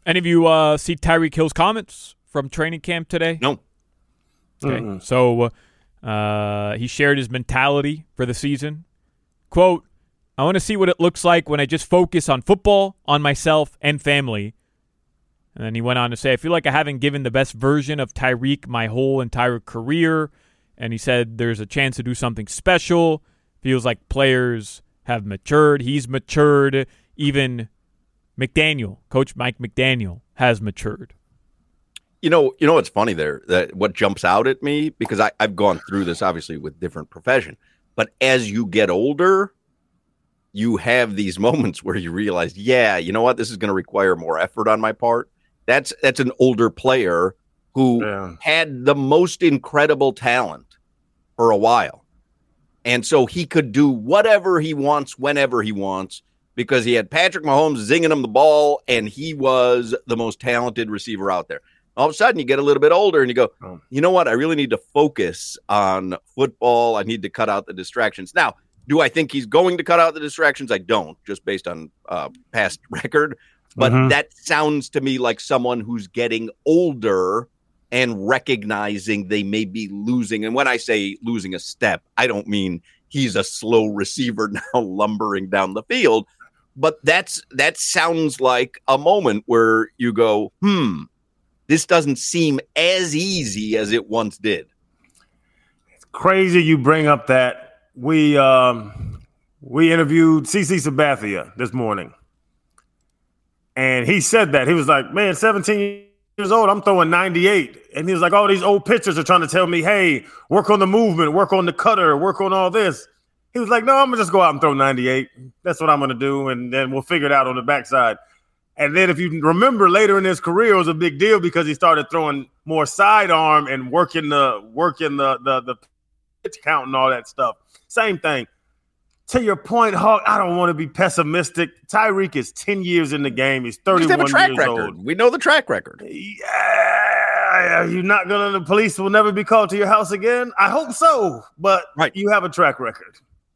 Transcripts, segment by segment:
Any of you see Tyreek Hill's comments from training camp today? No. Okay. Mm-hmm. So he shared his mentality for the season. Quote, I want to see what it looks like when I just focus on football, on myself, and family. And then he went on to say, I feel like I haven't given the best version of Tyreek my whole entire career. And he said there's a chance to do something special. Feels like players have matured. He's matured. Even McDaniel, Coach Mike McDaniel, has matured. You know what's funny there? That what jumps out at me, because I've gone through this obviously with different profession, but as you get older, you have these moments where you realize, yeah, you know what, this is going to require more effort on my part. That's an older player who had the most incredible talent for a while. And so he could do whatever he wants, whenever he wants, because he had Patrick Mahomes zinging him the ball, and he was the most talented receiver out there. All of a sudden, you get a little bit older, and you go, you know what? I really need to focus on football. I need to cut out the distractions. Now, do I think he's going to cut out the distractions? I don't, just based on past record. But that sounds to me like someone who's getting older and recognizing they may be losing. And when I say losing a step, I don't mean he's a slow receiver now lumbering down the field. But that sounds like a moment where you go, this doesn't seem as easy as it once did. It's crazy you bring up that. We interviewed CeCe Sabathia this morning. And he said that. He was like, man, 17 years old, I'm throwing 98. And he was like, all these old pitchers are trying to tell me, hey, work on the movement, work on the cutter, work on all this. He was like, no, I'm going to just go out and throw 98. That's what I'm going to do, and then we'll figure it out on the backside. And then if you remember later in his career, it was a big deal because he started throwing more sidearm and working the pitch count and all that stuff. Same thing. To your point, Hawk, I don't want to be pessimistic. Tyreek is 10 years in the game. He's 31 years old. We know the track record. Yeah, you're not going to – the police will never be called to your house again? I hope so, but you have a track record.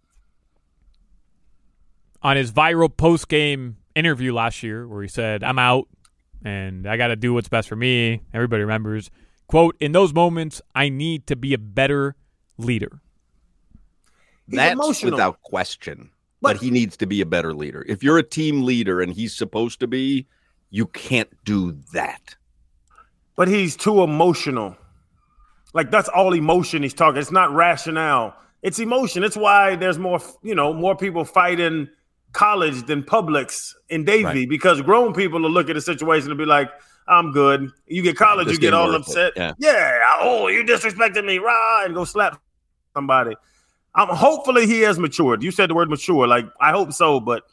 On his viral post-game interview last year where he said, I'm out and I got to do what's best for me, everybody remembers, quote, in those moments, I need to be a better leader. That's emotional. Without question. But he needs to be a better leader. If you're a team leader and he's supposed to be, you can't do that. But he's too emotional. Like, that's all emotion he's talking. It's not rationale. It's emotion. It's why there's more people fighting college than Publix in Davie, because grown people will look at a situation and be like, I'm good. You get college, you get all upset. Yeah, you disrespected me, and go slap somebody. Hopefully he has matured. You said the word mature. Like, I hope so, but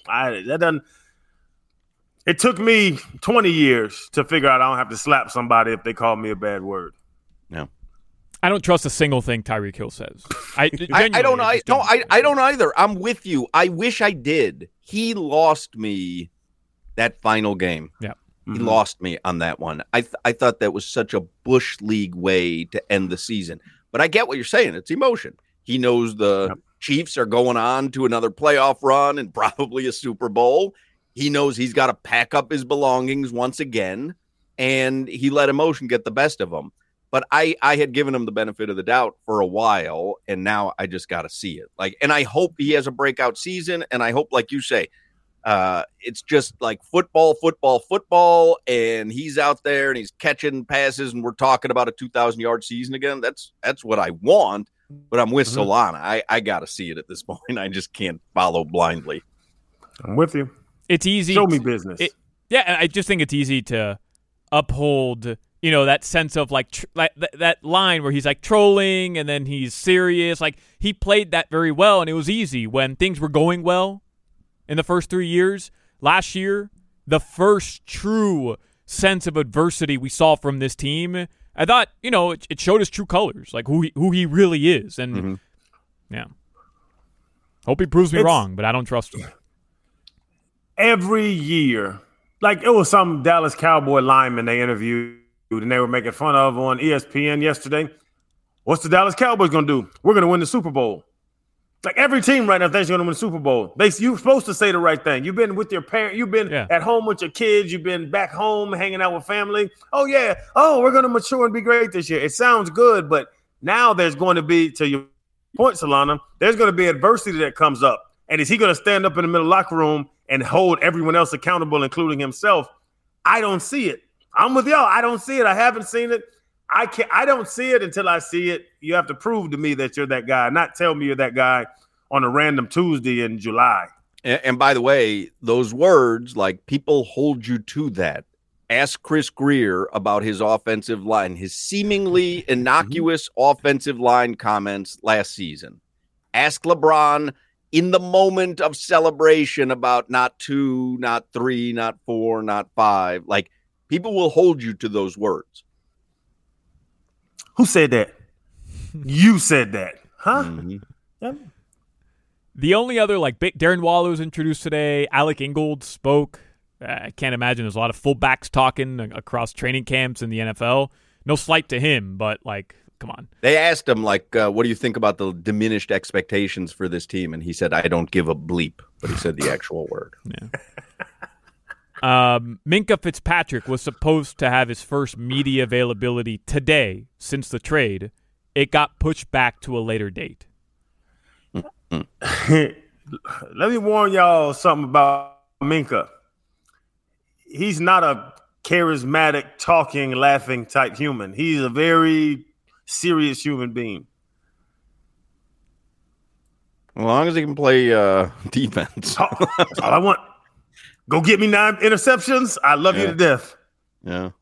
it took me 20 years to figure out I don't have to slap somebody if they call me a bad word. No. I don't trust a single thing Tyreek Hill says. I don't either. I'm with you. I wish I did. He lost me that final game. Yeah. He lost me on that one. I thought that was such a Bush League way to end the season. But I get what you're saying. It's emotion. He knows the Chiefs are going on to another playoff run and probably a Super Bowl. He knows he's got to pack up his belongings once again, and he let emotion get the best of him. But I had given him the benefit of the doubt for a while, and now I just got to see it. And I hope he has a breakout season, and I hope, like you say, it's just like football, and he's out there and he's catching passes, and we're talking about a 2,000-yard season again. That's what I want. But I'm with Solana. I got to see it at this point. I just can't follow blindly. I'm with you. It's easy. Show me business. I just think it's easy to uphold, that sense of that line where he's like trolling and then he's serious. Like, he played that very well, and it was easy when things were going well in the first 3 years. Last year, the first true sense of adversity we saw from this team, I thought, it showed his true colors, like who he really is. And, hope he proves me wrong, but I don't trust him. Every year, like it was some Dallas Cowboy lineman they interviewed and they were making fun of on ESPN yesterday. What's the Dallas Cowboys going to do? We're going to win the Super Bowl. Like every team right now thinks you're going to win the Super Bowl. You're supposed to say the right thing. You've been with your parent. You've been at home with your kids. You've been back home hanging out with family. Oh, yeah. Oh, we're going to mature and be great this year. It sounds good, but now there's going to be, to your point, Solana, there's going to be adversity that comes up. And is he going to stand up in the middle of the locker room and hold everyone else accountable, including himself? I don't see it. I'm with y'all. I don't see it. I haven't seen it. I don't see it until I see it. You have to prove to me that you're that guy, not tell me you're that guy on a random Tuesday in July. And by the way, those words, like, people hold you to that. Ask Chris Greer about his offensive line, his seemingly innocuous offensive line comments last season. Ask LeBron in the moment of celebration about not 2, not 3, not 4, not 5. Like, people will hold you to those words. Who said that? You said that, huh? Mm-hmm. Yeah. The only other, like, Darren Waller was introduced today. Alec Ingold spoke. I can't imagine there's a lot of fullbacks talking across training camps in the NFL. No slight to him, but, like, come on. They asked him, like, what do you think about the diminished expectations for this team? And he said, I don't give a bleep. But he said the actual word. Yeah. Minkah Fitzpatrick was supposed to have his first media availability today since the trade. It got pushed back to a later date. Let me warn y'all something about Minkah. He's not a charismatic, talking, laughing type human. He's a very serious human being. As long as he can play defense. That's all I want. Go get me 9 interceptions. I love you to death. Yeah.